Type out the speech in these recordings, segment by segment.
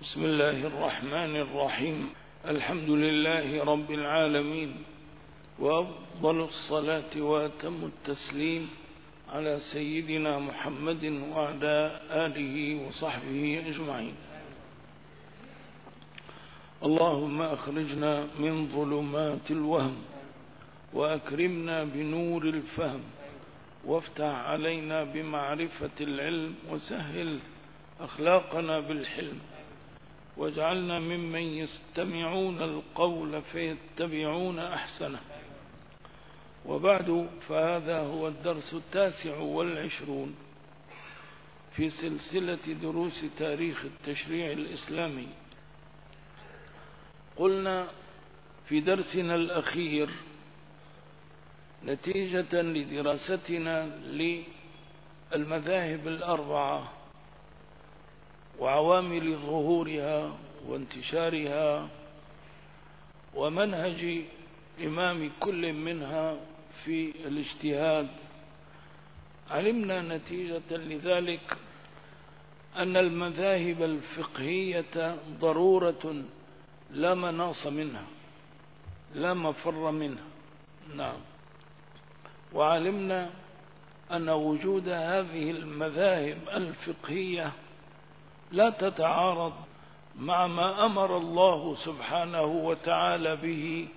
بسم الله الرحمن الرحيم. الحمد لله رب العالمين، وأفضل الصلاة وأتم التسليم على سيدنا محمد وعلى آله وصحبه أجمعين. اللهم أخرجنا من ظلمات الوهم وأكرمنا بنور الفهم، وافتح علينا بمعرفة العلم، وسهل أخلاقنا بالحلم، واجعلنا ممن يستمعون القول فيتبعون أحسنه. وبعد، فهذا هو الدرس 29 في سلسلة دروس تاريخ التشريع الإسلامي. قلنا في درسنا الأخير نتيجة لدراستنا للمذاهب الأربعة وعوامل ظهورها وانتشارها ومنهج إمام كل منها في الاجتهاد، علمنا نتيجة لذلك أن المذاهب الفقهية ضرورة لا مناص منها، لا مفر منها. نعم. وعلمنا أن وجود هذه المذاهب الفقهية لا تتعارض مع ما أمر الله سبحانه وتعالى به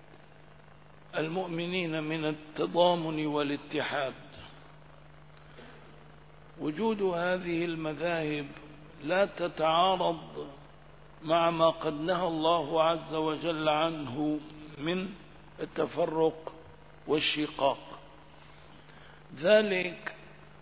المؤمنين من التضامن والاتحاد. وجود هذه المذاهب لا تتعارض مع ما قد نهى الله عز وجل عنه من التفرق والشقاق. ذلك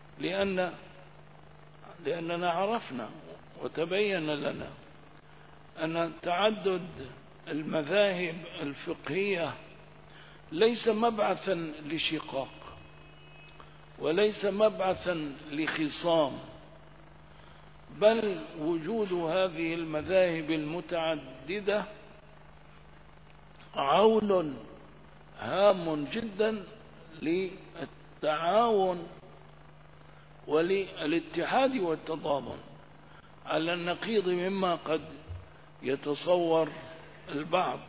لأننا عرفنا وتبين لنا أن تعدد المذاهب الفقهية ليس مبعثا لشقاق، وليس مبعثا لخصام، بل وجود هذه المذاهب المتعددة عون هام جدا للتعاون وللاتحاد والتضامن، على النقيض مما قد يتصور البعض.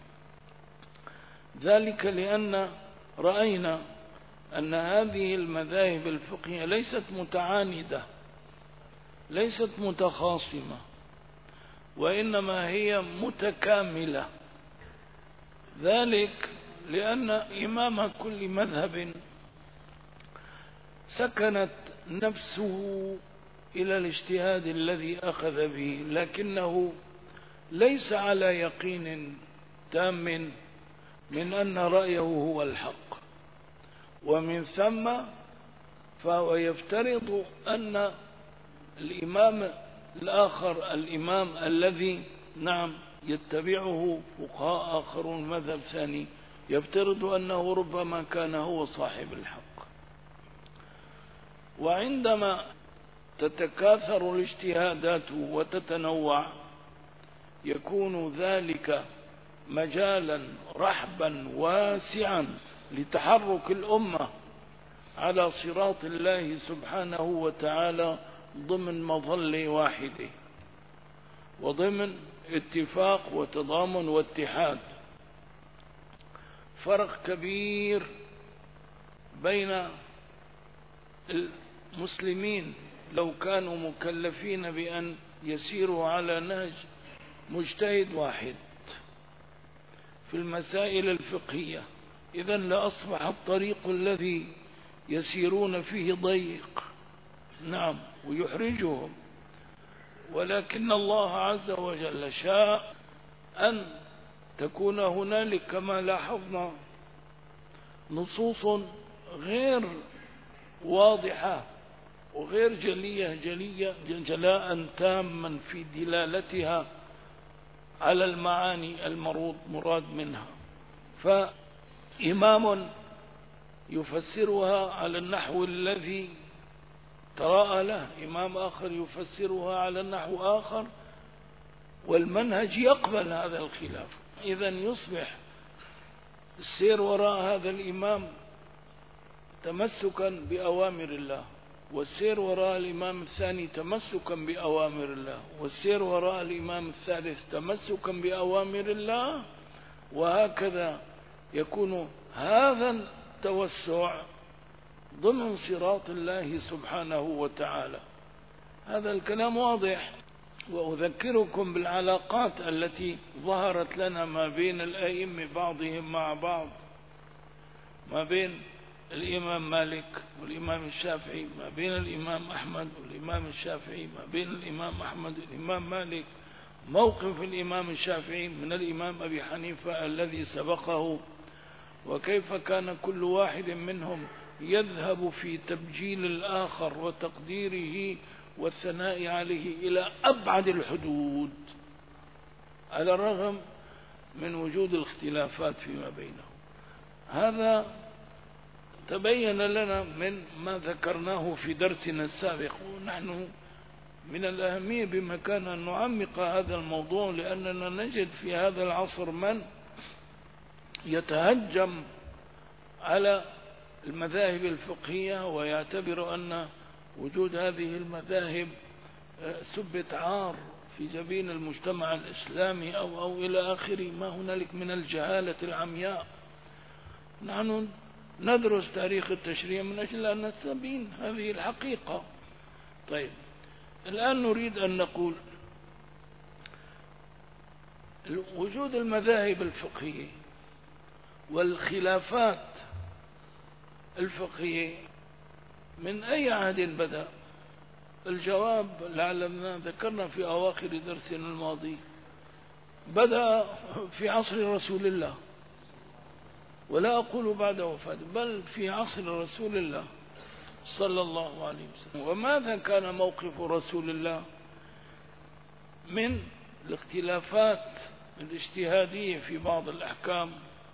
ذلك لأن رأينا أن هذه المذاهب الفقهية ليست متعاندة، ليست متخاصمة، وإنما هي متكاملة. ذلك لأن إمام كل مذهب سكنت نفسه إلى الاجتهاد الذي أخذ به، لكنه ليس على يقين تام من أن رأيه هو الحق، ومن ثم فهو يفترض أن الإمام الآخر، الإمام الذي يتبعه فقهاء آخرون مذهب ثاني، يفترض أنه ربما كان هو صاحب الحق. وعندما تتكاثر الاجتهادات وتتنوع، يكون ذلك مجالا رحبا واسعا لتحرك الأمة على صراط الله سبحانه وتعالى ضمن مظلة واحدة، وضمن اتفاق وتضامن واتحاد. فرق كبير بين المسلمين لو كانوا مكلفين بأن يسيروا على نهج مجتهد واحد في المسائل الفقهية، إذن لأصبح الطريق الذي يسيرون فيه ضيق ويحرجهم. ولكن الله عز وجل شاء أن تكون هنالك كما لاحظنا نصوص غير واضحة وغير جلية جلاء تاما في دلالتها على المعاني المراد منها، فإمام يفسرها على النحو الذي تراءى له، إمام آخر يفسرها على النحو آخر، والمنهج يقبل هذا الخلاف. إذن يصبح السير وراء هذا الإمام تمسكا بأوامر الله والسير وراء الإمام الثاني تمسكا بأوامر الله، والسير وراء الإمام الثالث تمسكا بأوامر الله، وهكذا يكون هذا التوسع ضمن صراط الله سبحانه وتعالى. هذا الكلام واضح. وأذكركم بالعلاقات التي ظهرت لنا ما بين الأئمة بعضهم مع بعض، ما بين الإمام مالك والإمام الشافعي، ما بين الإمام أحمد والإمام الشافعي، ما بين الإمام أحمد والإمام مالك، موقف الإمام الشافعي من الإمام أبي حنيفة الذي سبقه، وكيف كان كل واحد منهم يذهب في تبجيل الآخر وتقديره والثناء عليه إلى أبعد الحدود، على الرغم من وجود الاختلافات فيما بينهم. هذا تبين لنا من ما ذكرناه في درسنا السابق، ونحن من الأهمية بمكان أن نعمق هذا الموضوع، لأننا نجد في هذا العصر من يتهجم على المذاهب الفقهية ويعتبر أن وجود هذه المذاهب سبة عار في جبين المجتمع الإسلامي أو إلى آخره، ما هنالك من الجهالة العمياء. نحن ندرس تاريخ التشريع من أجل أن نستبين هذه الحقيقة. طيب، الآن نريد أن نقول وجود المذاهب الفقهية والخلافات الفقهية من أي عهد بدأ؟ الجواب لعلنا ذكرنا في أواخر درسنا الماضي، بدأ في عصر رسول الله، ولا أقول بعد وفاته، بل في عصر رسول الله صلى الله عليه وسلم. وماذا كان موقف رسول الله من الاختلافات الاجتهادية في بعض الأحكام؟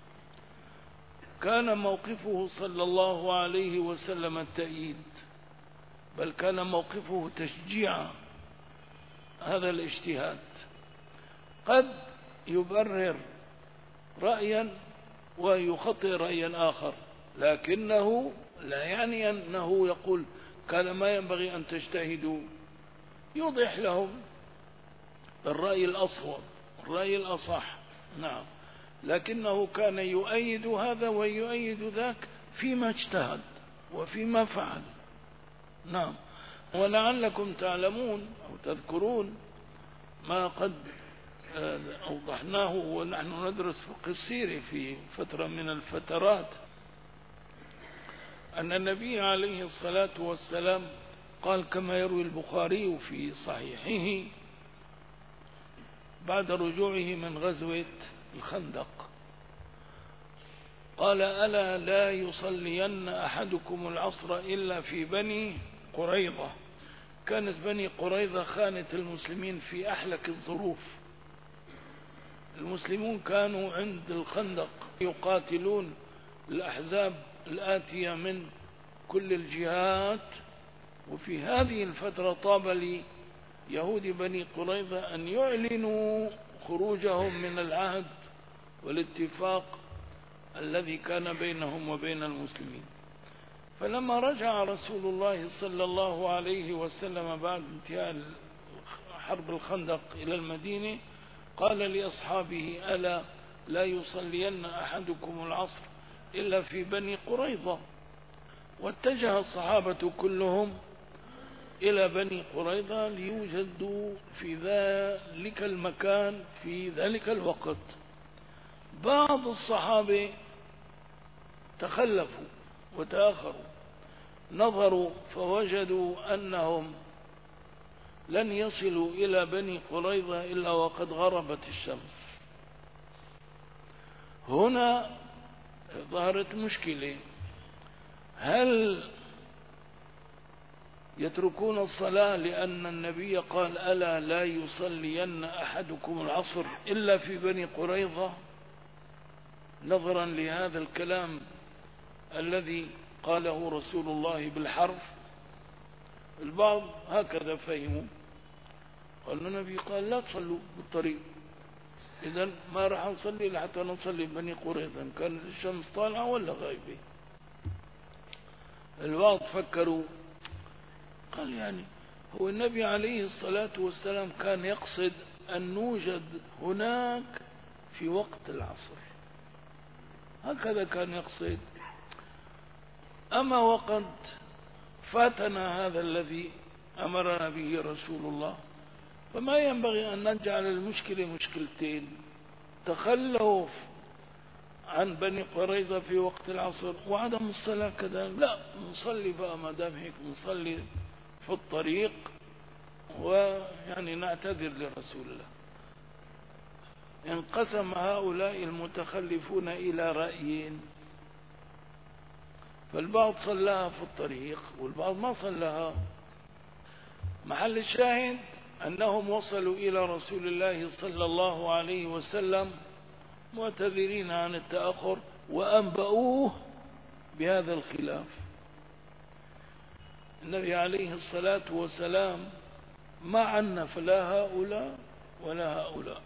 كان موقفه صلى الله عليه وسلم التأييد، بل كان موقفه تشجيع هذا الاجتهاد. قد يبرر رأيا ويخطئ رأيا آخر، لكنه لا يعني أنه يقول كان ما ينبغي أن تجتهدوا، يوضح لهم الرأي الأصوب، الرأي الأصح. نعم، لكنه كان يؤيد هذا ويؤيد ذاك فيما اجتهد وفيما فعل. نعم، ولعلكم تعلمون أو تذكرون ما قد أوضحناه ونحن ندرس فقه السيرة في فترة من الفترات، أن النبي عليه الصلاة والسلام قال كما يروي البخاري في صحيحه بعد رجوعه من غزوة الخندق، قال ألا لا يصلين أحدكم العصر إلا في بني قريظة. كانت بني قريظة خانة المسلمين في أحلك الظروف. المسلمون كانوا عند الخندق يقاتلون الأحزاب الآتية من كل الجهات، وفي هذه الفترة طاب ليهود بني قريظة أن يعلنوا خروجهم من العهد والاتفاق الذي كان بينهم وبين المسلمين. فلما رجع رسول الله صلى الله عليه وسلم بعد انتهاء حرب الخندق إلى المدينة، قال لأصحابه ألا لا يصلين أحدكم العصر إلا في بني قريظة. واتجه الصحابة كلهم إلى بني قريظة ليوجدوا في ذلك المكان في ذلك الوقت. بعض الصحابة تخلفوا وتأخروا، نظروا فوجدوا أنهم لن يصلوا إلى بني قريظة إلا وقد غربت الشمس. هنا ظهرت مشكلة، هل يتركون الصلاة لأن النبي قال ألا لا يصلين أحدكم العصر إلا في بني قريظة، نظرا لهذا الكلام الذي قاله رسول الله بالحرف؟ البعض هكذا فهموا، قال النبي قال لا تصلوا بالطريق، إذن ما راح نصلي لحتى نصلي بني قريظة، كانت الشمس طالعة ولا غايبة. البعض فكروا قال يعني هو النبي عليه الصلاة والسلام كان يقصد أن نوجد هناك في وقت العصر، هكذا كان يقصد. أما وقد فاتنا هذا الذي أمرنا به رسول الله، فما ينبغي أن نجعل المشكلة مشكلتين: تخلف عن بني قريظة في وقت العصر وعدم الصلاة كذلك. لا، نصلي بقى ما دام هيك، نصلي في الطريق ويعني نعتذر لرسول الله. انقسم هؤلاء المتخلفون إلى رأيين، فالبعض صلاها في الطريق والبعض ما صلاها. محل الشاهد أنهم وصلوا إلى رسول الله صلى الله عليه وسلم معتذرين عن التأخر وأنبأوه بهذا الخلاف. النبي عليه الصلاة والسلام ما عنف لا هؤلاء ولا هؤلاء.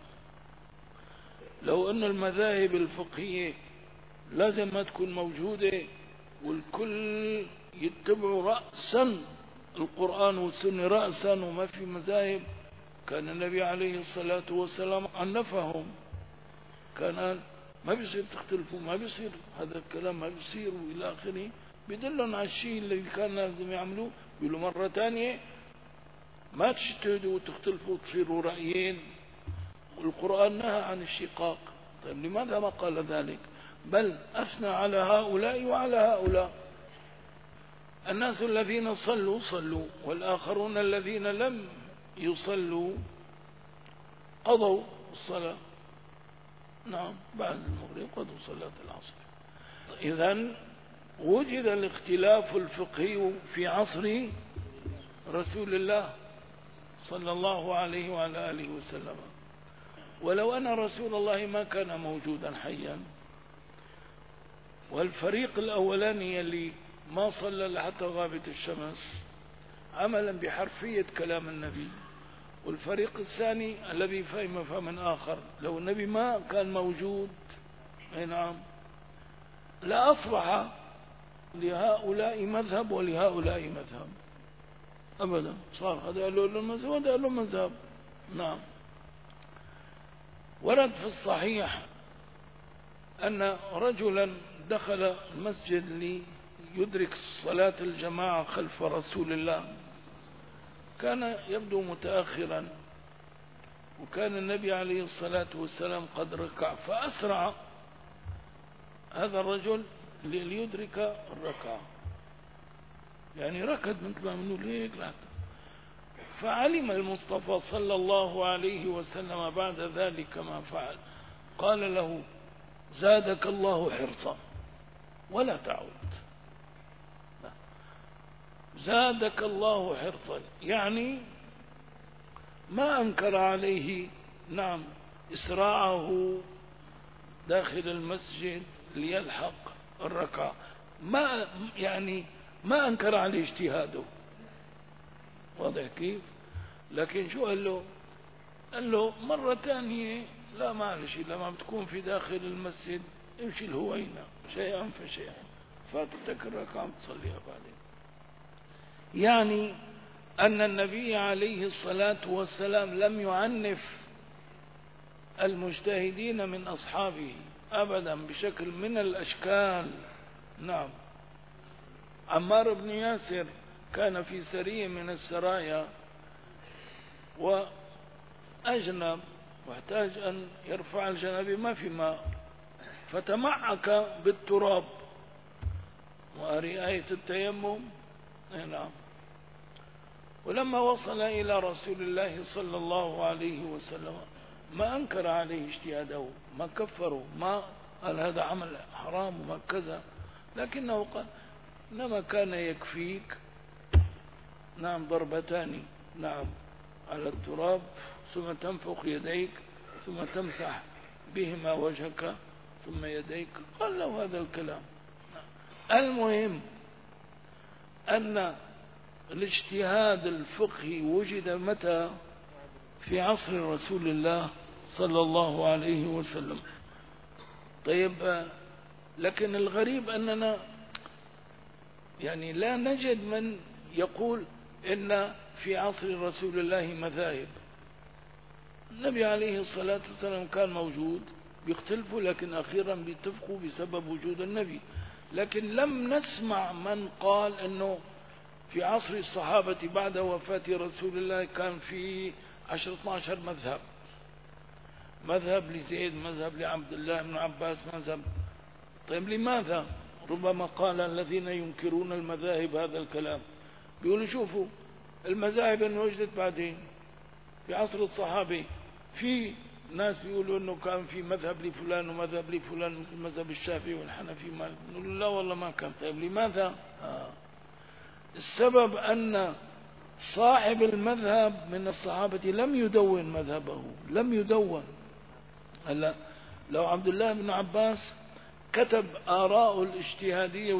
لو أن المذاهب الفقهية لازم ما تكون موجودة والكل يتبعوا رأسا القرآن والسنة رأسا وما في مذاهب، كان النبي عليه الصلاة والسلام عنفهم، كان ما بيصير تختلفوا، ما بيصير هذا الكلام، ما بيصير وإلى آخره. بيدلون على الشيء اللي كان لازم يعملوه. بيقولوا مرة ثانية ما تشتهدوا وتختلفوا وتصيروا رأيين، والقرآن نهى عن الشقاق. طيب لماذا ما قال ذلك؟ بل أثنى على هؤلاء وعلى هؤلاء. الناس الذين صلوا والآخرون الذين لم يصلوا قضوا الصلاة. نعم، بعد المغرب قضوا صلاة العصر. إذن وجد الاختلاف الفقهي في عصر رسول الله صلى الله عليه وعلى آله وسلم. ولو أن رسول الله ما كان موجودا حيا، والفريق الأولاني اللي ما صلى حتى غابت الشمس عملا بحرفية كلام النبي، والفريق الثاني الذي فهم فهما آخر، لو النبي ما كان موجود نعم لا أصبح لهؤلاء مذهب ولهؤلاء مذهب أبدا. صار هذا قال له مذهب وهذا قال له مذهب. نعم. ورد في الصحيح أن رجلا دخل المسجد ليدرك صلاة الجماعة خلف رسول الله، كان يبدو متأخرا، وكان النبي عليه الصلاة والسلام قد ركع، فأسرع هذا الرجل ليدرك الركعة، يعني ركض مثل ما بنقول هيك. فعلم المصطفى صلى الله عليه وسلم بعد ذلك ما فعل، قال له: زادك الله حرصا ولا تعود. زادك الله حرصا، يعني ما أنكر عليه نعم إسراعه داخل المسجد ليلحق الركعة، ما أنكر عليه اجتهاده. واضح كيف؟ لكن شو قال له؟ قال له مرة ثانية لا معلش، لما بتكون في داخل المسجد امشي الهوينة شيئا فشيئا، فاتتك الركعة تصليها بعدين. يعني أن النبي عليه الصلاة والسلام لم يعنف المجتهدين من أصحابه أبدا بشكل من الأشكال. نعم. عمار بن ياسر كان في سرية من السرايا وأجنب واحتاج أن يرفع الجنابة، ما في ماء، فتمعك بالتراب، وأري آية التيمم. نعم. ولما وصل إلى رسول الله صلى الله عليه وسلم ما أنكر عليه اجتهاده، ما كفره، ما قال هذا عمل حرام وما كذا، لكنه قال إنما كان يكفيك نعم ضربتان نعم على التراب، ثم تنفخ يديك، ثم تمسح بهما وجهك ثم يديك. قال له هذا الكلام. المهم أن الاجتهاد الفقهي وجد متى؟ في عصر رسول الله صلى الله عليه وسلم. طيب، لكن الغريب أننا يعني لا نجد من يقول إن في عصر رسول الله مذاهب. النبي عليه الصلاة والسلام كان موجود، بيختلفوا لكن أخيرا بيتفقوا بسبب وجود النبي. لكن لم نسمع من قال أنه في عصر الصحابة بعد وفاة رسول الله كان في 12 مذهب، مذهب لزيد، مذهب لعبد الله بن عباس، مذهب. طيب لماذا؟ ربما قال الذين ينكرون المذاهب هذا الكلام، بيقولوا شوفوا المذاهب اللي وجدت بعدين في عصر الصحابة، في ناس بيقولوا انه كان في مذهب لفلان ومذهب لفلان مثل مذهب الشافعي والحنفي، ما نقول لا والله ما كان. طيب لماذا؟ السبب أن صاحب المذهب من الصحابة لم يدون مذهبه، لم يدون. هلا لو عبد الله بن عباس كتب آراء الاجتهادية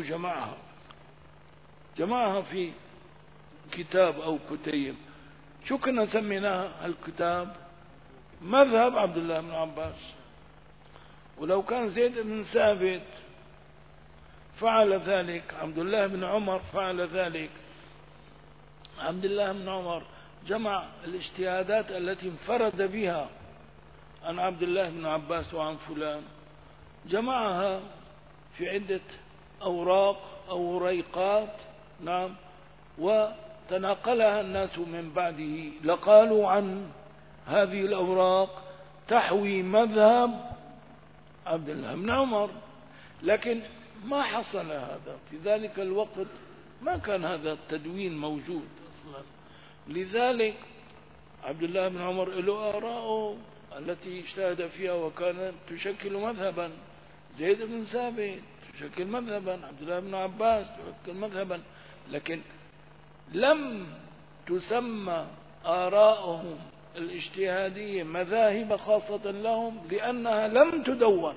جمعها في كتاب أو كتيب، شو كنا سميناها الكتاب؟ مذهب عبد الله بن عباس. ولو كان زيد بن ثابت فعل ذلك، عبد الله بن عمر فعل ذلك، عبد الله بن عمر جمع الاجتهادات التي انفرد بها عن عبد الله بن عباس وعن فلان، جمعها في عدة أوراق أو وريقات، نعم، وتناقلها الناس من بعده، لقالوا عن هذه الأوراق تحوي مذهب عبد الله بن عمر. لكن ما حصل هذا في ذلك الوقت، ما كان هذا التدوين موجود أصلا. لذلك عبد الله بن عمر له آراءه التي اجتهد فيها وكانت تشكل مذهبا، زيد بن ثابت تشكل مذهبا، عبد الله بن عباس تشكل مذهبا، لكن لم تسمى آراءهم الاجتهادية مذاهب خاصة لهم لأنها لم تدون.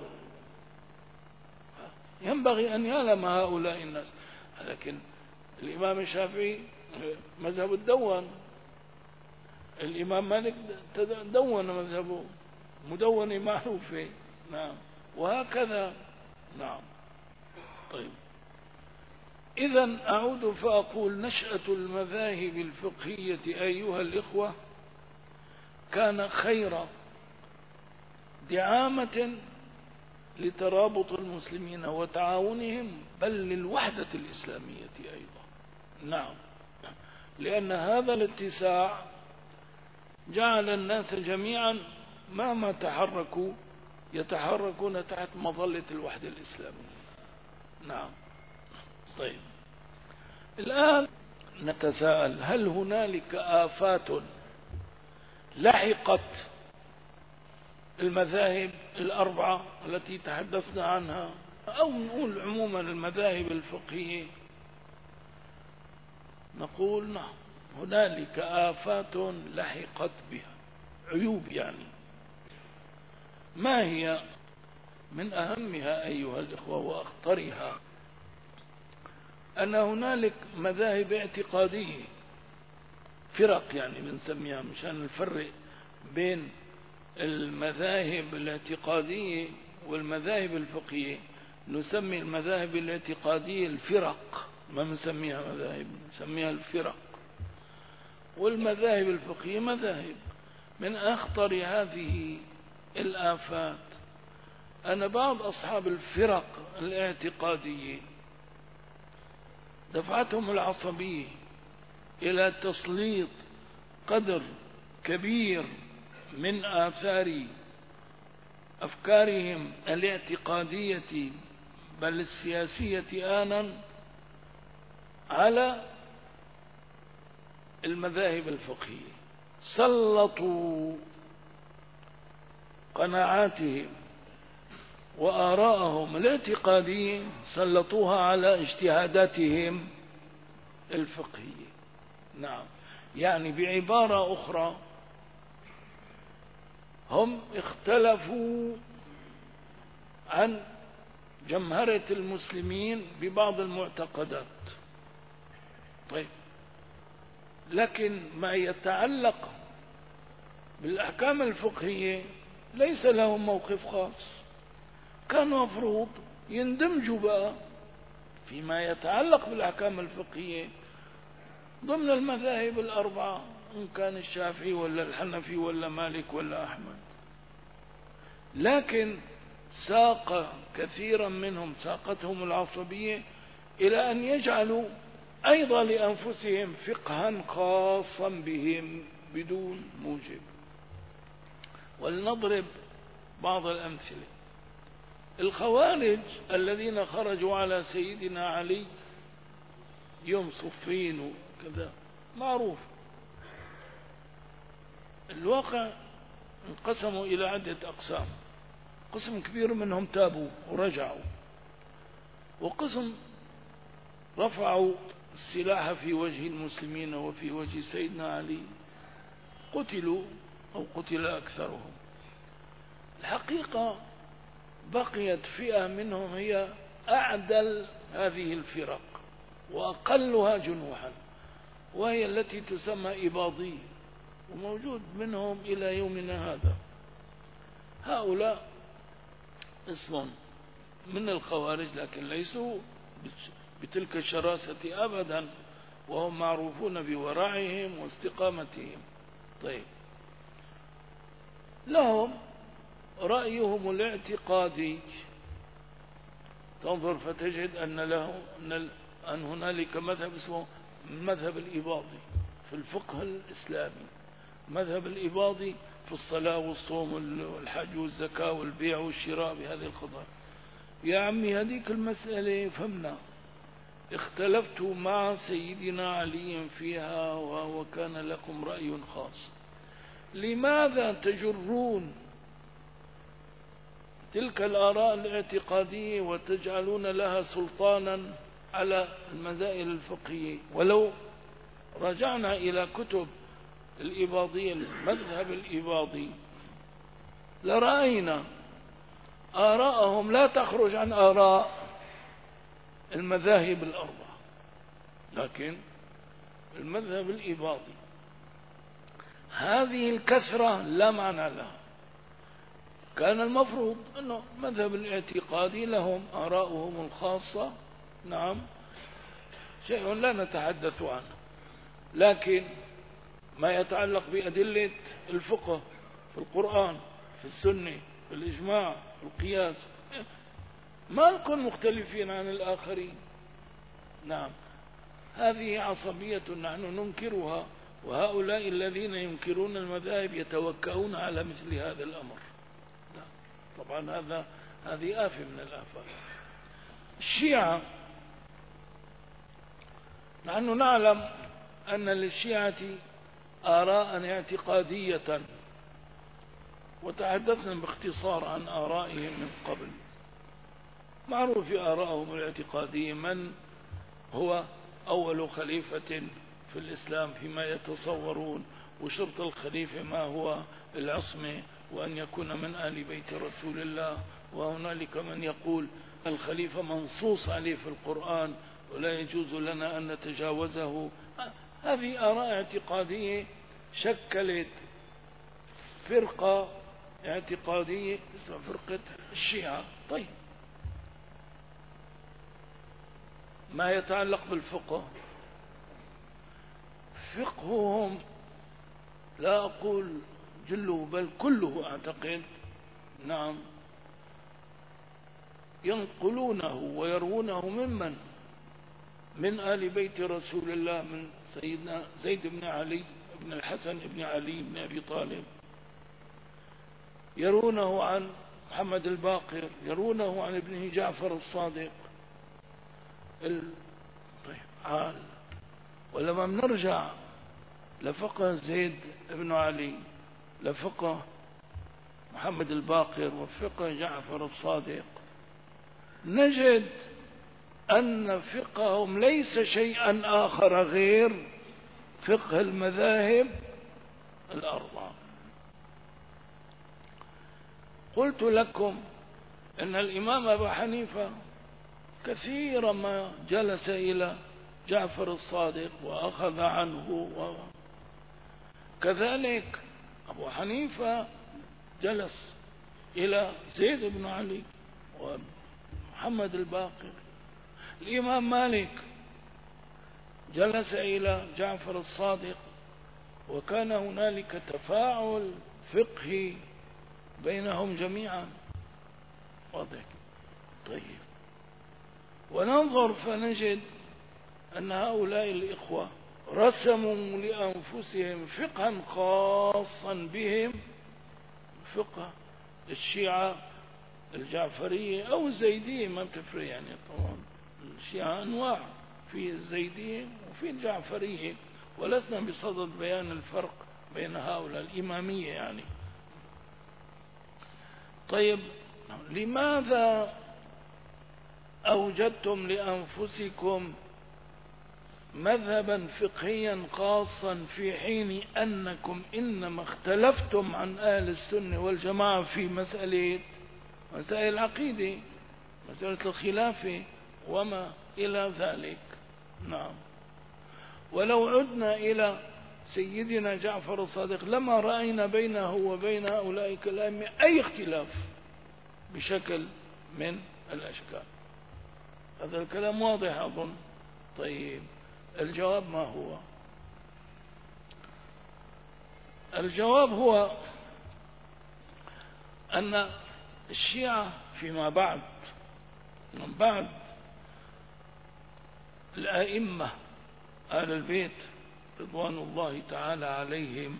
ينبغي أن يعلم هؤلاء الناس. لكن الإمام الشافعي مذهب الدون، الإمام مالك دون مذهبه، مدونة معروفة، نعم، وهكذا، نعم. طيب، إذن أعود فأقول نشأة المذاهب الفقهية أيها الإخوة كان خير دعامة لترابط المسلمين وتعاونهم، بل للوحدة الإسلامية أيضا، نعم، لأن هذا الاتساع جعل الناس جميعا مهما تحركوا يتحركون تحت مظلة الوحدة الإسلامية، نعم. طيب، الآن نتساءل هل هنالك آفات لحقت المذاهب الأربعة التي تحدثنا عنها، أو نقول عموما المذاهب الفقهية؟ نقول نعم، هنالك آفات لحقت بها، عيوب يعني. ما هي؟ من أهمها أيها الإخوة وأخطرها أن هنالك مذاهب اعتقادية، فرق يعني بنسميها مشان نفرق بين المذاهب الاعتقادية والمذاهب الفقهية. نسمي المذاهب الاعتقادية الفرق، ما نسميها مذاهب، نسميها الفرق. والمذاهب الفقهية مذاهب. من أخطر هذه الآفات أن بعض أصحاب الفرق الاعتقادية دفعتهم العصبية إلى تسليط قدر كبير من آثار أفكارهم الاعتقادية بل السياسية آنا على المذاهب الفقهية. سلطوا قناعاتهم وآراءهم الاعتقادية، سلطوها على اجتهاداتهم الفقهية، نعم. يعني بعبارة أخرى، هم اختلفوا عن جمهرة المسلمين ببعض المعتقدات. طيب، لكن ما يتعلق بالأحكام الفقهية ليس لهم موقف خاص، كان مفروض يندمجوا بقى فيما يتعلق بالأحكام الفقهية ضمن المذاهب الأربعة، إن كان الشافعي ولا الحنفي ولا مالك ولا أحمد. لكن ساق كثيرا منهم، ساقتهم العصبية إلى أن يجعلوا أيضا لأنفسهم فقها خاصا بهم بدون موجب. ولنضرب بعض الأمثلة. الخوارج الذين خرجوا على سيدنا علي يوم صفين وكذا معروف. الواقع انقسموا إلى عدة أقسام. قسم كبير منهم تابوا ورجعوا، وقسم رفعوا السلاح في وجه المسلمين وفي وجه سيدنا علي، قتلوا أو قتل أكثرهم. الحقيقة بقيت فئة منهم هي أعدل هذه الفرق وأقلها جنوحا، وهي التي تسمى إباضية، وموجود منهم إلى يومنا هذا. هؤلاء اسم من الخوارج، لكن ليسوا بتلك الشراسة أبدا، وهم معروفون بورعهم واستقامتهم. طيب، لهم رأيهم الاعتقادي. تنظر فتجد أن هنالك مذهب اسمه مذهب الإباضي في الفقه الإسلامي، مذهب الإباضي في الصلاة والصوم والحج والزكاة والبيع والشراء بهذه القضايا. يا عمي هذيك المسألة فهمنا، اختلفت مع سيدنا علي فيها وهو كان لكم رأي خاص. لماذا تجرون تلك الآراء الاعتقادية وتجعلون لها سلطانا على المسائل الفقهية؟ ولو رجعنا إلى كتب الإباضية، المذهب الإباضي، لرأينا آراءهم لا تخرج عن آراء المذاهب الأربعة. لكن المذهب الإباضي هذه الكثرة لا معنى لها. كان المفروض أنه مذهب الاعتقادي لهم آراؤهم الخاصة، نعم، شيء لا نتحدث عنه. لكن ما يتعلق بأدلة الفقه في القرآن، في السنة، في الإجماع، في القياس، ما نكون مختلفين عن الآخرين. نعم، هذه عصبية نحن ننكرها، وهؤلاء الذين ينكرون المذاهب يتوكؤون على مثل هذا الأمر. طبعا هذه آفة من الآفات. الشيعة، نحن نعلم أن للشيعة آراء اعتقادية، وتحدثنا باختصار عن آرائهم من قبل. معروف آراءهم الاعتقادية: من هو أول خليفة في الإسلام فيما يتصورون، وشرط الخليفة ما هو العصمة، وأن يكون من آل بيت رسول الله. وهنالك من يقول الخليفة منصوص عليه في القرآن ولا يجوز لنا أن نتجاوزه. هذه آراء اعتقادية شكلت فرقة اعتقادية اسمها فرقة الشيعة. طيب، ما يتعلق بالفقه، فقههم لا أقول جله بل كله أعتقد، نعم، ينقلونه ويروونه من آل بيت رسول الله، من سيدنا زيد بن علي بن الحسن بن علي بن أبي طالب، يرونه عن محمد الباقر، يرونه عن ابنه جعفر الصادق. طيب، ولما بنرجع لفقه زيد بن علي، لفقه محمد الباقر، وفقه جعفر الصادق، نجد أن فقههم ليس شيئا آخر غير فقه المذاهب الأربعة. قلت لكم أن الإمام أبو حنيفة كثيرا ما جلس إلى جعفر الصادق وأخذ عنه، كذلك أبو حنيفة جلس إلى زيد بن علي ومحمد الباقر. الإمام مالك جلس إلى جعفر الصادق، وكان هنالك تفاعل فقهي بينهم جميعا. واضح؟ طيب، وننظر فنجد أن هؤلاء الإخوة رسموا لأنفسهم فقها خاصا بهم، فقه الشيعة الجعفرية أو الزيدية، ما بتفرق يعني. طبعا الشيعة أنواع، في الزيدية وفي الجعفرية، ولسنا بصدد بيان الفرق بين هؤلاء الإمامية يعني. طيب، لماذا أوجدتم لأنفسكم مذهبا فقهيا خاصا في حين أنكم إنما اختلفتم عن أهل السنة والجماعة في مسائل العقيدة، مسألة الخلافة وما إلى ذلك؟ نعم. ولو عدنا إلى سيدنا جعفر الصادق لما رأينا بينه وبين أولئك الأئمة أي اختلاف بشكل من الأشكال. هذا الكلام واضح أظن. طيب، الجواب ما هو؟ الجواب هو أن الشيعة فيما بعد، من بعد الأئمة آل البيت رضوان الله تعالى عليهم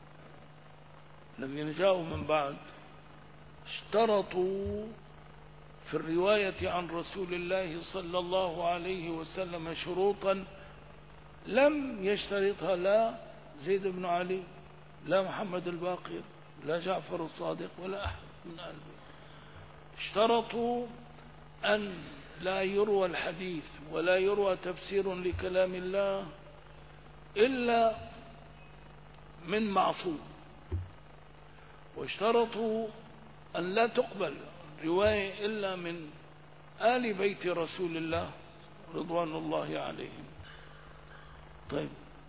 الذين جاءوا من بعد، اشترطوا في الرواية عن رسول الله صلى الله عليه وسلم شروطا لم يشترطها لا زيد بن علي، لا محمد الباقر، لا جعفر الصادق، ولا أحد من آل البيت. اشترطوا أن لا يروى الحديث ولا يروى تفسير لكلام الله إلا من معصوم، واشترطوا أن لا تقبل رواية إلا من آل بيت رسول الله رضوان الله عليهم. طيب،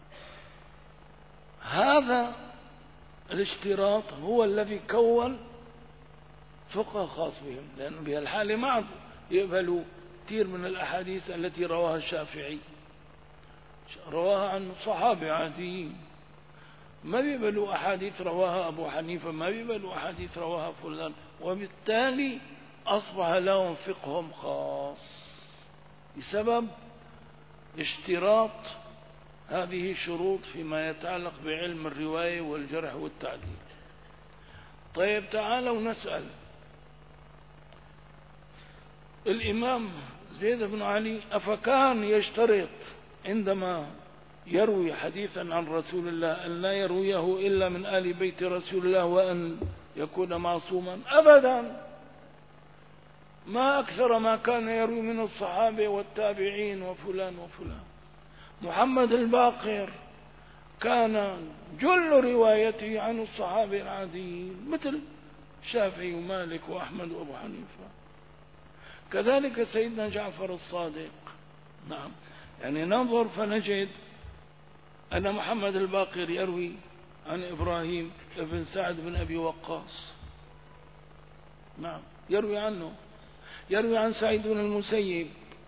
هذا الاشتراط هو الذي كون فقه خاص بهم، لأنه بهالحالة ما عاد يقبلوا كثير من الأحاديث التي رواها الشافعي، رواها عن صحابة عاديين. ما بيقبلوا أحاديث رواها أبو حنيفة، ما بيقبلوا أحاديث رواها فلان، وبالتالي أصبح لهم فقههم خاص بسبب اشتراط هذه الشروط فيما يتعلق بعلم الرواية والجرح والتعديل. طيب، تعالوا نسأل الإمام زيد بن علي أفكان يشترط عندما يروي حديثا عن رسول الله أن لا يرويه إلا من آل بيت رسول الله وأن يكون معصوما؟ أبدا. ما أكثر ما كان يروي من الصحابة والتابعين وفلان وفلان. محمد الباقر كان جل روايته عن الصحابة العاديين مثل الشافعي ومالك وأحمد وأبو حنيفة. كذلك سيدنا جعفر الصادق. نعم، يعني ننظر فنجد أن محمد الباقر يروي عن إبراهيم بن سعد بن أبي وقاص. نعم، يروي عنه. يروي عن سعيد بن المسيب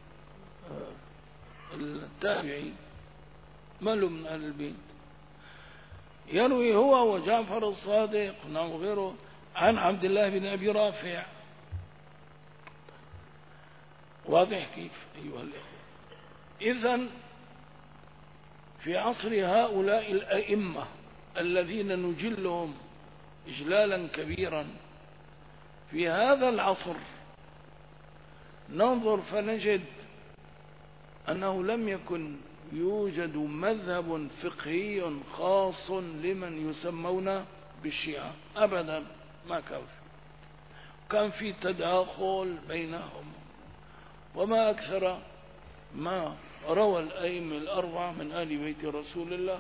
التابعي، ماله من أهل البيت. يروي هو وجعفر الصادق نعم وغيره عن عبد الله بن أبي رافع. واضح كيف أيها الإخوة؟ إذن في عصر هؤلاء الأئمة الذين نجلهم إجلالا كبيرا في هذا العصر، ننظر فنجد أنه لم يكن يوجد مذهب فقهي خاص لمن يسمون بالشيعة أبدا، ما كان في تداخل بينهم. وما أكثر ما روى الأئمة الأربعة من آل بيت رسول الله.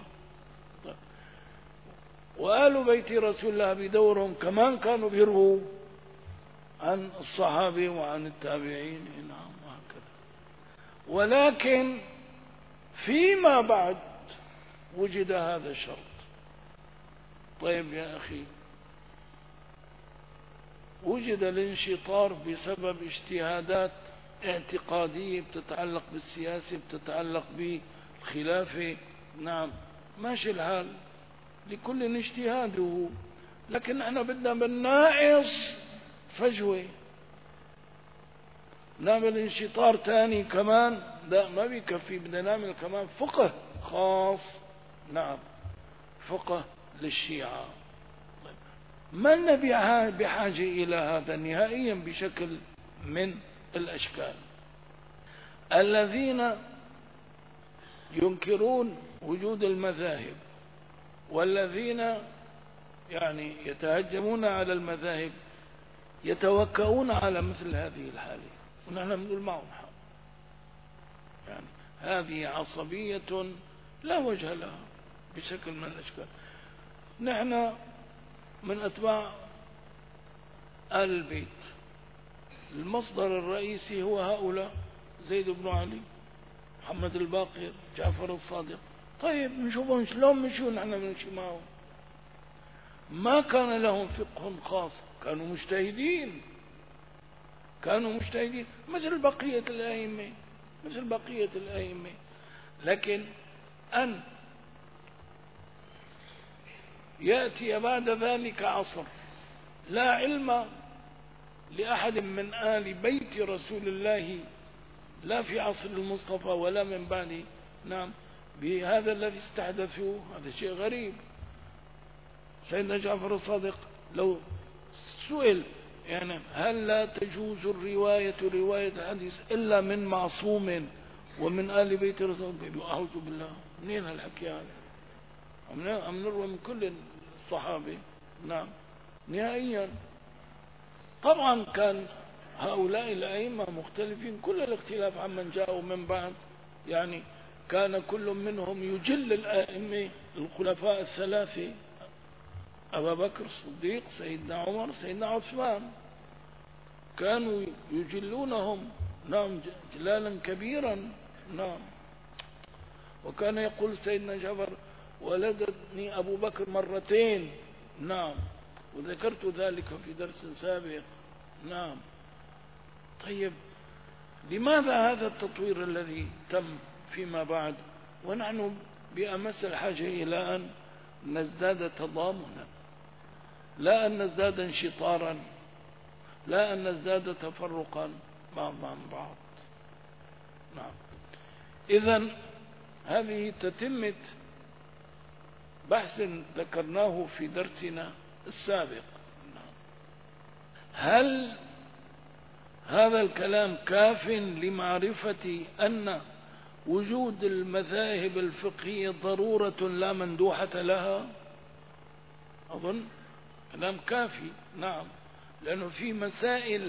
وآل بيت رسول الله بدورهم كمان كانوا بيرووا عن الصحابة وعن التابعين. نعم، وهكذا. ولكن فيما بعد وجد هذا الشرط. طيب يا أخي، وجد الانشطار بسبب اجتهادات اعتقادية بتتعلق بالسياسة، بتتعلق خلافه نعم ماشي الحال، لكل اجتهاده، لكن احنا بدنا بالناقص فجوة، نعمل انشطار تاني كمان، لا ما بيكفي، بدنا نعمل كمان فقه خاص، نعم فقه للشيعة. طيب. ما النبي بحاجة إلى هذا نهائيا بشكل من الأشكال. الذين ينكرون وجود المذاهب والذين يعني يتهجمون على المذاهب يتوكؤون على مثل هذه الحالة، ونحن نقول معهم حق. يعني هذه عصبية لا وجه لها بشكل من الأشكال. نحن من أتباع آل البيت، المصدر الرئيسي هو هؤلاء: زيد بن علي، محمد الباقر، جعفر الصادق. طيب نشوفهم شلون مشوا، نحن بنمشي معهم. ما كان لهم فقه خاص، كانوا مجتهدين، كانوا مجتهدين مثل بقية الأئمة، مثل بقية الأئمة. لكن أن يأتي بعد ذلك عصر لا علم لأحد من آل بيت رسول الله، لا في عصر المصطفى ولا من بعده، نعم، بهذا الذي استحدثوه، هذا شيء غريب. سيدنا جعفر الصادق لو سئل يعني هل لا تجوز رواية الحديث إلا من معصوم ومن آل بيت رسول الله، أعوذ بالله، منين هالحكي هذا؟ عم نروي من كل الصحابة، نعم نهائيا. طبعا كان هؤلاء الأئمة مختلفين كل الاختلاف عمن جاءوا من بعد، يعني كان كل منهم يجل الأئمة الخلفاء الثلاثة: أبا بكر الصديق، سيدنا عمر، سيدنا عثمان، كانوا يجلونهم نعم جلالا كبيرا، نعم. وكان يقول سيدنا جعفر: ولدني أبو بكر مرتين، نعم، وذكرت ذلك في درس سابق، نعم. طيب لماذا هذا التطوير الذي تم فيما بعد ونحن بأمس الحاجة إلى أن نزداد تضامنا، لا أن نزداد انشطارا، لا أن نزداد تفرقا مع بعض، نعم. إذن هذه تتمة بحث ذكرناه في درسنا السابق. هل هذا الكلام كاف لمعرفة أن وجود المذاهب الفقهية ضرورة لا مندوحة لها؟ أظن كلام كافي، نعم، لأنه في مسائل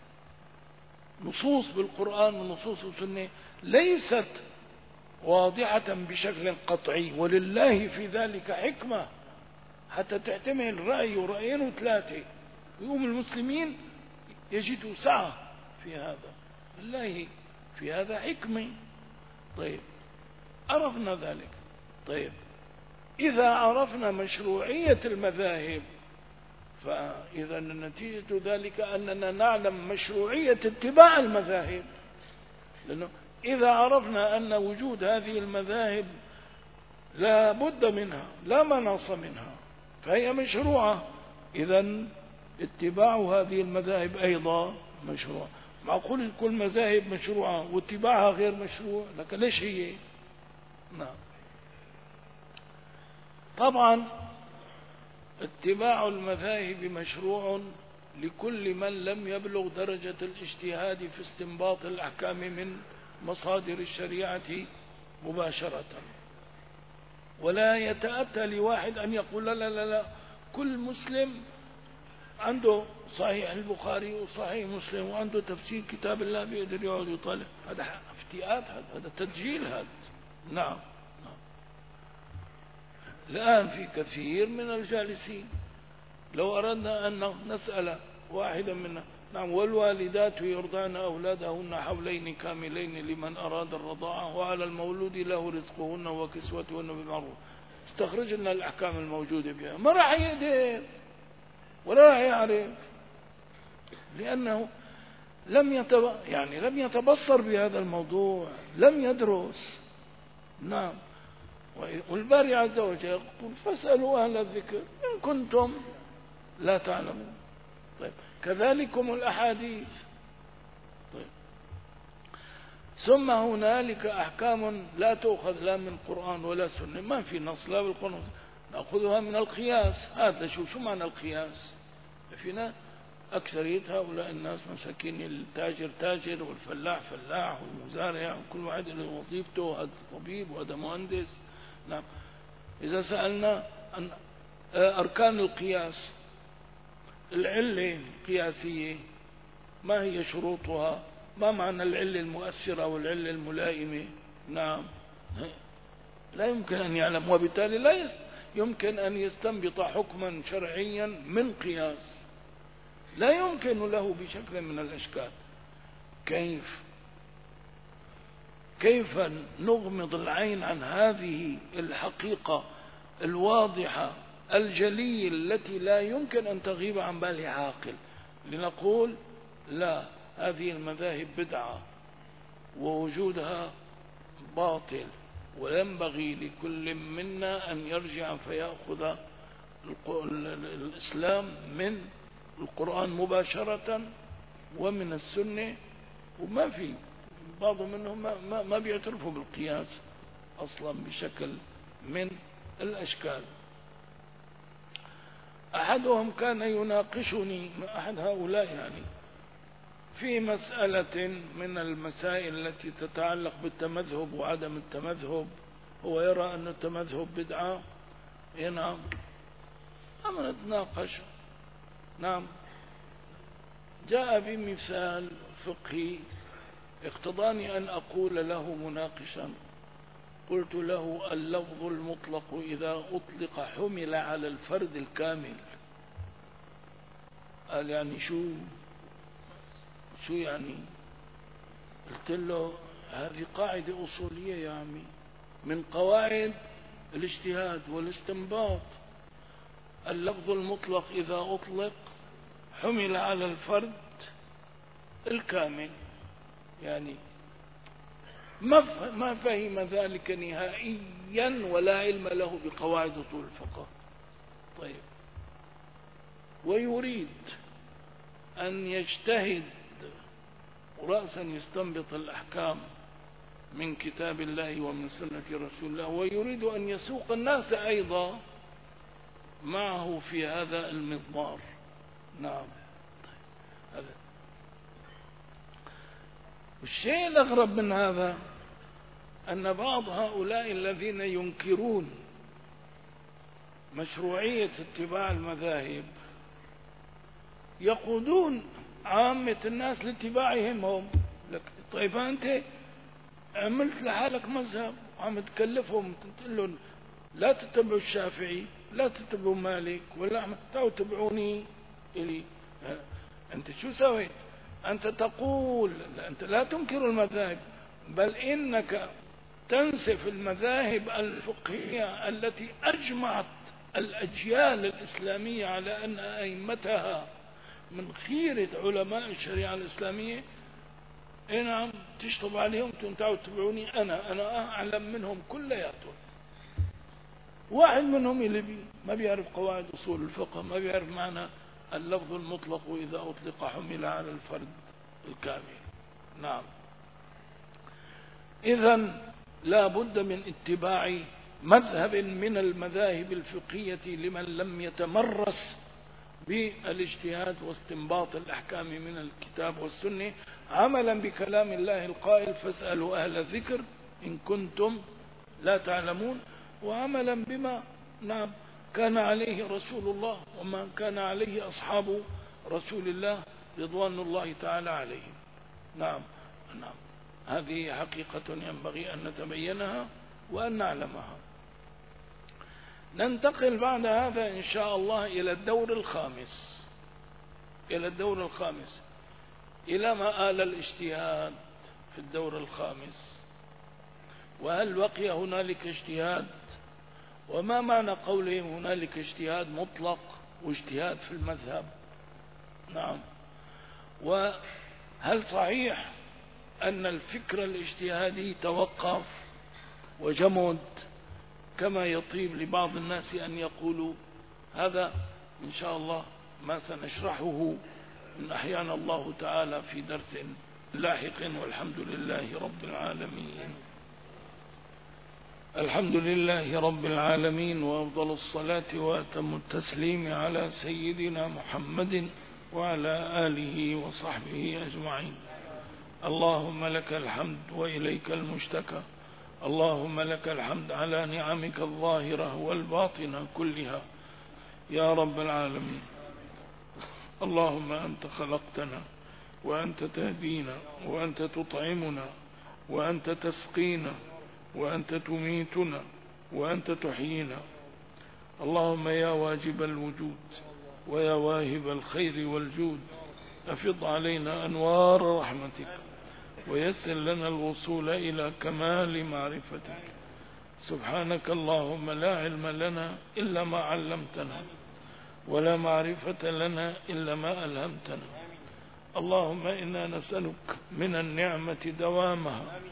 نصوص بالقرآن ونصوص السنة ليست واضحة بشكل قطعي، ولله في ذلك حكمة حتى تحتمل رأي ورأيين وثلاثة، ويقوم المسلمين يجدوا سعة في هذا، لله في هذا حكمة. طيب عرفنا ذلك. طيب إذا عرفنا مشروعية المذاهب، فإذا نتيجة ذلك أننا نعلم مشروعية اتباع المذاهب، لأنه إذا عرفنا أن وجود هذه المذاهب لا بد منها، لا مناص منها، فهي مشروعة، إذن اتباع هذه المذاهب أيضا مشروع. معقول كل مذاهب مشروعة واتباعها غير مشروع؟ لكن ليش هي؟ نعم. طبعا اتباع المذاهب مشروع لكل من لم يبلغ درجة الاجتهاد في استنباط الأحكام من مصادر الشريعة مباشرة، ولا يتأتى لواحد أن يقول لا لا لا، كل مسلم عنده صحيح البخاري وصحيح مسلم وعنده تفسير كتاب الله بيقدر يقعد يطالع. هذا افتئات، هذا تدجيل، هذا نعم. الآن في كثير من الجالسين لو أردنا أن نسأل واحدا منا، نعم، والوالدات يرضعن أولادهن حولين كاملين لمن أراد الرضاعة وعلى المولود له رزقهن وكسوتهن بالمعروف، استخرج لنا الأحكام الموجودة بها، ما راح يقدر ولا راح يعرف، لأنه لم يتبصر بهذا الموضوع، لم يدرس، نعم. والباري عز وجل يقول فاسألوا أهل الذكر إن كنتم لا تعلمون. طيب كذلكم الأحاديث. طيب ثم هنالك أحكام لا تؤخذ لا من قرآن ولا سنة، ما في نص لا بالقرآن، نأخذها من القياس. هذا شو معنى القياس؟ فينا أكثرية هؤلاء الناس مساكين، التاجر تاجر والفلاح فلاح والمزارع وكل واحد له وظيفته، هذا طبيب وهذا مهندس. نعم. إذا سألنا عن أركان القياس، العلة القياسية ما هي شروطها؟ ما معنى العلة المؤثرة والعلة الملائمة؟ نعم. لا يمكن أن يعلم، وبالتالي لا يمكن أن يستنبط حكما شرعيا من قياس، لا يمكن له بشكل من الأشكال. كيف نغمض العين عن هذه الحقيقة الواضحة الجلية التي لا يمكن أن تغيب عن بال عاقل، لنقول لا، هذه المذاهب بدعة ووجودها باطل، وينبغي لكل منا أن يرجع فيأخذ الإسلام من القرآن مباشرة ومن السنة. وما في بعض منهم ما بيعترفوا بالقياس أصلا بشكل من الأشكال. أحدهم كان يناقشني، أحد هؤلاء يعني، في مسألة من المسائل التي تتعلق بالتمذهب وعدم التمذهب. هو يرى أن التمذهب بدعة. نعم. أما نتناقش. نعم. جاء بمثال فقهي اقتضاني أن أقول له مناقشا، قلت له اللفظ المطلق إذا أطلق حمل على الفرد الكامل. قال يعني شو يعني؟ قلت له هذه قاعدة أصولية يا عمي من قواعد الاجتهاد والاستنباط. اللفظ المطلق إذا أطلق حمل على الفرد الكامل، يعني ما فهم ذلك نهائيا ولا علم له بقواعد أصول الفقه. طيب، ويريد أن يجتهد رأسا يستنبط الأحكام من كتاب الله ومن سنة رسول الله، ويريد أن يسوق الناس أيضا معه في هذا المضمار. نعم. طيب. والشيء الأغرب من هذا أن بعض هؤلاء الذين ينكرون مشروعية اتباع المذاهب يقودون عامة الناس لاتباعهم هم. لك طيب أنت عملت لحالك مذهب وعم تكلفهم، تقول لهم لا تتبعوا الشافعي، لا تتبعوا مالك، ولا تعالوا تتبعوني إلي. أنت شو سويت؟ أنت تقول أنت لا تنكر المذاهب، بل إنك تنسف المذاهب الفقهية التي أجمعت الأجيال الإسلامية على أن أئمتها من خيرة علماء الشريعة الإسلامية. نعم. تشطب عليهم تعالوا تتبعوني، أنا أعلم منهم كلياتهم. واحد منهم اللي ما بيعرف قواعد أصول الفقه، ما بيعرف معنى اللفظ المطلق إذا أطلق حمل على الفرد الكامل. نعم. إذن لا بد من اتباع مذهب من المذاهب الفقهية لمن لم يتمرس بالاجتهاد واستنباط الأحكام من الكتاب والسنة، عملا بكلام الله القائل فاسألوا أهل الذكر إن كنتم لا تعلمون، وعملا بما نعم كان عليه رسول الله وما كان عليه أصحاب رسول الله رضوان الله تعالى عليهم. نعم. نعم. هذه حقيقة ينبغي أن نتبينها وأن نعلمها. ننتقل بعد هذا إن شاء الله إلى الدور الخامس. إلى ما آل الاجتهاد في الدور الخامس، وهل بقي هنالك اجتهاد، وما معنى قولهم هنالك اجتهاد مطلق واجتهاد في المذهب. نعم. وهل صحيح أن الفكر الاجتهادي توقف وجمد، كما يطيب لبعض الناس أن يقولوا. هذا إن شاء الله ما سنشرحه إن أحيانا الله تعالى في درس لاحق، والحمد لله رب العالمين. الحمد لله رب العالمين، وأفضل الصلاة وأتم التسليم على سيدنا محمد وعلى آله وصحبه أجمعين. اللهم لك الحمد وإليك المشتكى، اللهم لك الحمد على نعمك الظاهرة والباطنة كلها يا رب العالمين. اللهم أنت خلقتنا، وأنت تهدينا، وأنت تطعمنا، وأنت تسقينا، وأنت تميتنا، وأنت تحيينا. اللهم يا واجب الوجود ويا واهب الخير والجود، أفض علينا أنوار رحمتك، ويسر لنا الوصول إلى كمال معرفتك. سبحانك اللهم لا علم لنا إلا ما علمتنا، ولا معرفة لنا إلا ما ألهمتنا. اللهم إنا نسألك من النعمة دوامها،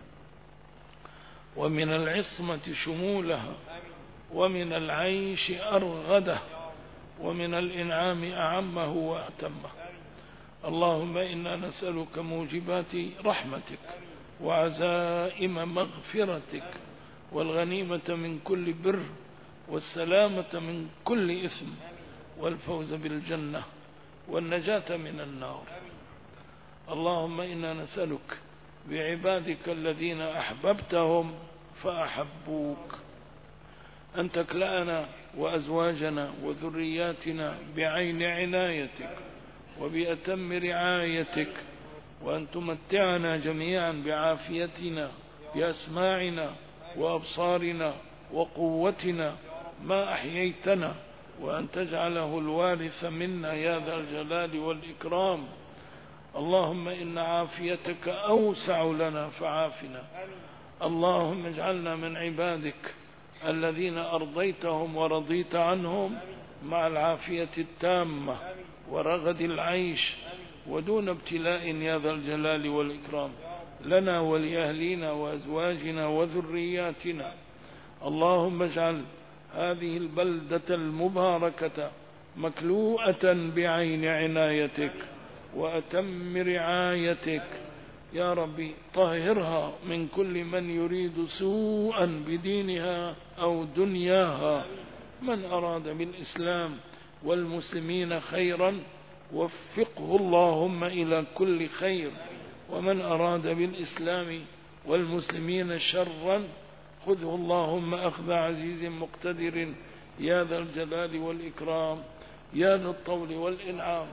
ومن العصمة شمولها، ومن العيش أرغده، ومن الإنعام أعمه وأتمه. اللهم إنا نسألك موجبات رحمتك، وعزائم مغفرتك، والغنيمة من كل بر، والسلامة من كل إثم، والفوز بالجنة، والنجاة من النار. اللهم إنا نسألك بعبادك الذين أحببتهم فأحبوك أن تكلأنا وأزواجنا وذرياتنا بعين عنايتك وبأتم رعايتك، وأن تمتعنا جميعا بعافيتنا بأسماعنا وأبصارنا وقوتنا ما أحييتنا، وأن تجعله الوارث منا يا ذا الجلال والإكرام. اللهم إن عافيتك أوسع لنا فعافنا. اللهم اجعلنا من عبادك الذين أرضيتهم ورضيت عنهم مع العافية التامة ورغد العيش، ودون ابتلاء يا ذا الجلال والإكرام لنا ولأهلنا وأزواجنا وذرياتنا. اللهم اجعل هذه البلدة المباركة مكلوءة بعين عنايتك وأتم رعايتك يا ربي. طهرها من كل من يريد سوءا بدينها أو دنياها. من أراد بالإسلام والمسلمين خيرا وفقه اللهم إلى كل خير، ومن أراد بالإسلام والمسلمين شرا خذه اللهم أخذ عزيز مقتدر يا ذا الجلال والإكرام يا ذا الطول والإنعام.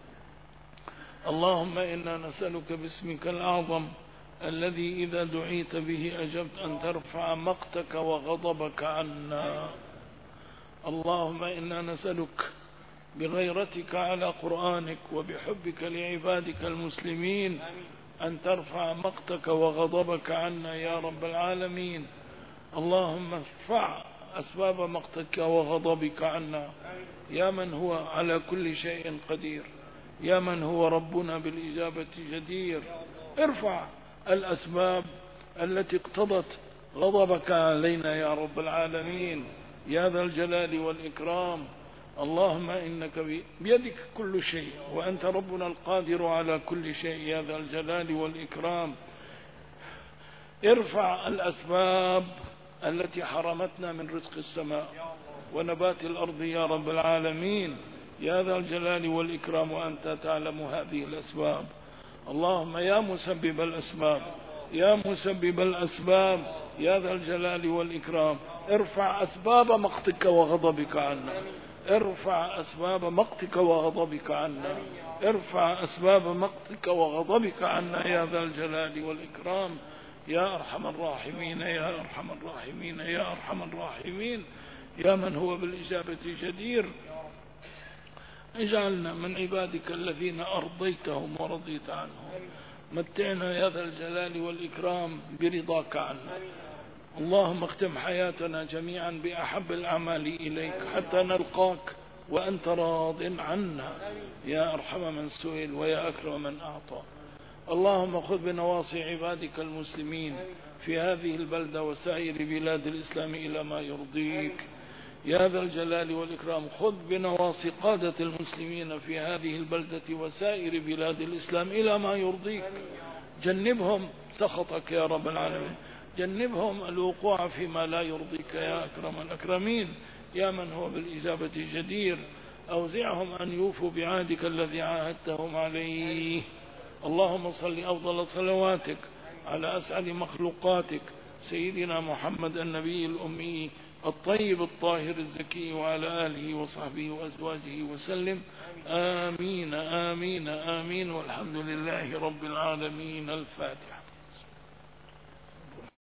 اللهم إنا نسألك باسمك الأعظم الذي إذا دعيت به أجبت أن ترفع مقتك وغضبك عنا. اللهم إنا نسألك بغيرتك على قرآنك وبحبك لعبادك المسلمين أن ترفع مقتك وغضبك عنا يا رب العالمين. اللهم ارفع أسباب مقتك وغضبك عنا يا من هو على كل شيء قدير، يا من هو ربنا بالإجابة جدير. ارفع الأسباب التي اقتضت غضبك علينا يا رب العالمين يا ذا الجلال والإكرام. اللهم إنك بيدك كل شيء، وأنت ربنا القادر على كل شيء يا ذا الجلال والإكرام. ارفع الأسباب التي حرمتنا من رزق السماء ونبات الأرض يا رب العالمين يا ذا الجلال والإكرام، وأنت تعلم هذه الأسباب. اللهم يا مسبب الأسباب يا مسبب الأسباب يا ذا الجلال والإكرام ارفع أسباب مقتك وغضبك عنا، ارفع أسباب مقتك وغضبك عنا، ارفع أسباب مقتك وغضبك عنا يا ذا الجلال والإكرام يا أرحم الراحمين يا أرحم الراحمين يا أرحم الراحمين يا من هو بالإجابة جدير. اجعلنا من عبادك الذين أرضيتهم ورضيت عنهم. متعنا يا ذا الجلال والإكرام برضاك عنا. اللهم اختم حياتنا جميعا بأحب الأعمال إليك حتى نلقاك وأنت راض عنا يا أرحم من سئل ويا أكرم من أعطى. اللهم خذ بنواصي عبادك المسلمين في هذه البلدة وسائر بلاد الإسلام إلى ما يرضيك يا ذا الجلال والإكرام. خذ بنواصي قادة المسلمين في هذه البلدة وسائر بلاد الإسلام إلى ما يرضيك. جنبهم سخطك يا رب العالمين، جنبهم الوقوع فيما لا يرضيك يا أكرم الأكرمين، يا من هو بالإجابة جدير. أوزعهم أن يوفوا بعهدك الذي عاهدتهم عليه. اللهم صل أفضل صلواتك على أسعد مخلوقاتك سيدنا محمد النبي الأمي الطيب الطاهر الزكي وعلى آله وصحبه وأزواجه وسلم. آمين آمين آمين، والحمد لله رب العالمين. الفاتحة.